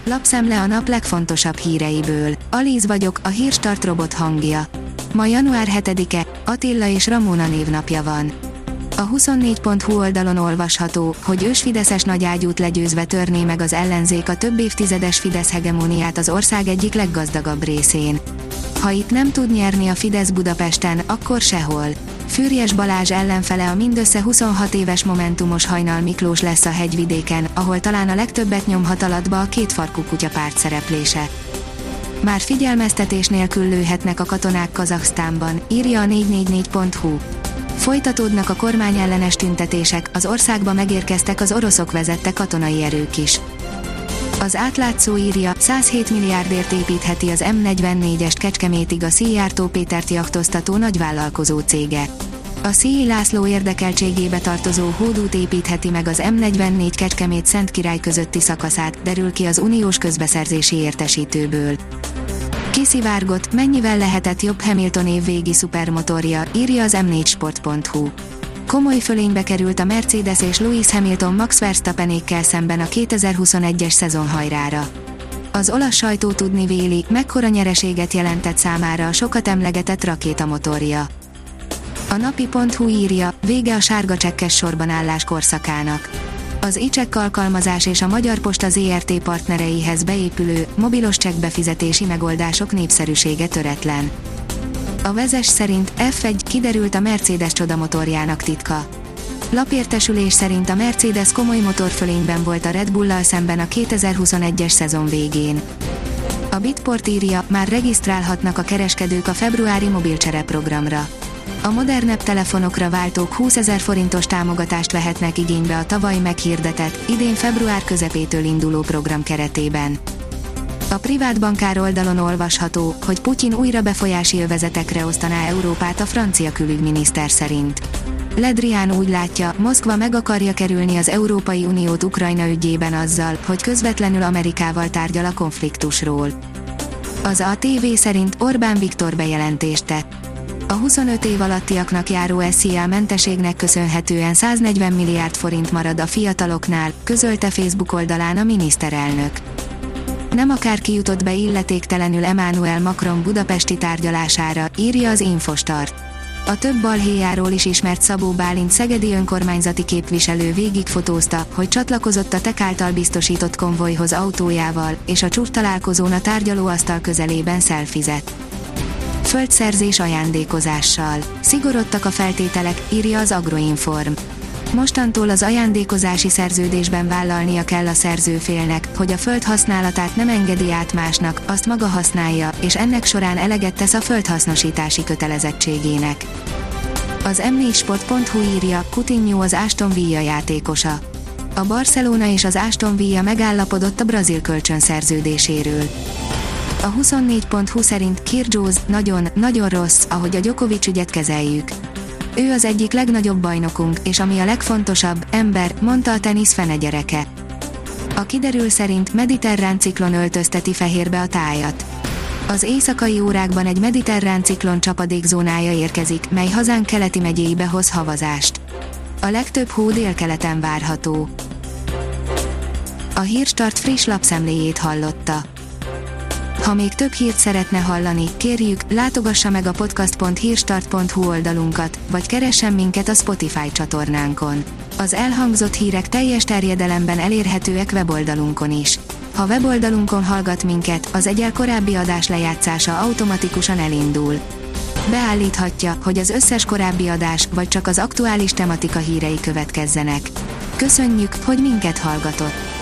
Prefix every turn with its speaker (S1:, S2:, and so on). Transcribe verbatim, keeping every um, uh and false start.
S1: Lapszemle a nap legfontosabb híreiből. Alíz vagyok, a Hírstart robot hangja. Ma január hetedike, Attila és Ramóna névnapja van. A huszonnégy pont hu oldalon olvasható, hogy ősfideszes nagyágyút legyőzve törné meg az ellenzék a több évtizedes Fidesz hegemóniát az ország egyik leggazdagabb részén. Ha itt nem tud nyerni a Fidesz Budapesten, akkor sehol. Füriyes Balázs ellenfele a mindössze huszonhat éves momentumos Hajnal Miklós lesz a Hegyvidéken, ahol talán a legtöbbet nyomhat alatba a kétfarkú kutyapárt szereplése. Már figyelmeztetés nélkül lőhetnek a katonák Kazaksztánban, írja a négy négy négy pont hu. Folytatódnak a kormányellenes tüntetések, az országba megérkeztek az oroszok vezette katonai erők is. Az átlátszó írja, százhét milliárdért építheti az em negyvennégyest Kecskemétig a Szijjártó Pétert jachtoztató nagyvállalkozó cége. A Szijj László érdekeltségébe tartozó hódút építheti meg az em negyvennégy Kecskemét Szentkirály közötti szakaszát, derül ki az uniós közbeszerzési értesítőből. Kiszivárgott, mennyivel lehetett jobb Hamilton évvégi szupermotorja, írja az em négy sport pont hu. Komoly fölénybe került a Mercedes és Lewis Hamilton Max Verstappenékkel szemben a kétezer-huszonegyes szezon hajrára. Az olasz sajtó tudni véli, mekkora nyereséget jelentett számára a sokat emlegetett rakétamotorja. A napi pont hu írja, vége a sárga csekkes sorban állás korszakának. Az e-csekk alkalmazás és a Magyar Posta zé er té partnereihez beépülő, mobilos csekkbefizetési megoldások népszerűsége töretlen. A Vezes szerint ef egy kiderült a Mercedes csodamotorjának titka. Lapértesülés szerint a Mercedes komoly motorfölényben volt a Red Bull-lal szemben a kétezer-huszonegyes szezon végén. A Bitport írja, már regisztrálhatnak a kereskedők a februári mobilcsere programra. A modernebb telefonokra váltók húszezer forintos támogatást vehetnek igénybe a tavaly meghirdetett, idén február közepétől induló program keretében. A privát bankár oldalon olvasható, hogy Putyin újra befolyási övezetekre osztaná Európát a francia külügyminiszter szerint. Le Drian úgy látja, Moszkva meg akarja kerülni az Európai Uniót Ukrajna ügyében azzal, hogy közvetlenül Amerikával tárgyal a konfliktusról. Az á té vé szerint Orbán Viktor bejelentést tett. A huszonöt év alattiaknak járó es zé á menteségnek köszönhetően száznegyven milliárd forint marad a fiataloknál, közölte Facebook oldalán a miniszterelnök. Nem akárki jutott be illetéktelenül Emmanuel Macron budapesti tárgyalására, írja az Infostart. A több balhéjáról is ismert Szabó Bálint szegedi önkormányzati képviselő végigfotózta, hogy csatlakozott a tek által biztosított konvojhoz autójával, és a csúcstalálkozón a tárgyalóasztal közelében szelfizett. Földszerzés ajándékozással. Szigorodtak a feltételek, írja az Agroinform. Mostantól az ajándékozási szerződésben vállalnia kell a szerzőfélnek, hogy a föld használatát nem engedi át másnak, azt maga használja, és ennek során eleget tesz a földhasznosítási kötelezettségének. Az em négy sport pont hu írja, Coutinho az Aston Villa játékosa. A Barcelona és az Aston Villa megállapodott a brazil kölcsön szerződéséről. A huszonnégy pont hu szerint Kyrgios nagyon, nagyon rossz, ahogy a Djokovic ügyet kezeljük. Ő az egyik legnagyobb bajnokunk, és ami a legfontosabb, ember, mondta a tenisz fenegyereke. A kiderül szerint mediterrán ciklon öltözteti fehérbe a tájat. Az éjszakai órákban egy mediterrán ciklon csapadékzónája érkezik, mely hazánk keleti megyéibe hoz havazást. A legtöbb hó délkeleten várható. A Hírstart friss lapszemléjét hallotta. Ha még több hírt szeretne hallani, kérjük, látogassa meg a podcast pont hírstart pont hu oldalunkat, vagy keressen minket a Spotify csatornánkon. Az elhangzott hírek teljes terjedelemben elérhetőek weboldalunkon is. Ha weboldalunkon hallgat minket, az egyel korábbi adás lejátszása automatikusan elindul. Beállíthatja, hogy az összes korábbi adás, vagy csak az aktuális tematika hírei következzenek. Köszönjük, hogy minket hallgatott!